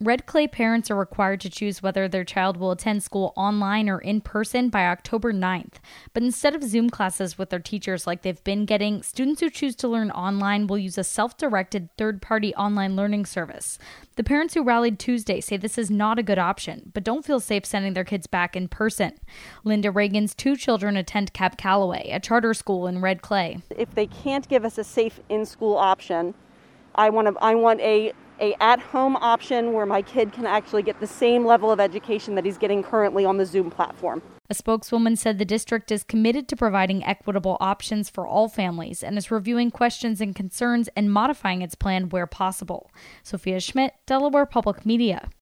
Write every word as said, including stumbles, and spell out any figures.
Red Clay parents are required to choose whether their child will attend school online or in person by October ninth. But instead of Zoom classes with their teachers like they've been getting, students who choose to learn online will use a self-directed third-party online learning service. The parents who rallied Tuesday say this is not a good option, but don't feel safe sending their kids back in person. Linda Reagan's two children attend Cap Calloway, a charter school in Red Clay. If they can't give us a safe in-school option, I want to, I want a a at-home option where my kid can actually get the same level of education that he's getting currently on the Zoom platform. A spokeswoman said the district is committed to providing equitable options for all families and is reviewing questions and concerns and modifying its plan where possible. Sophia Schmidt, Delaware Public Media.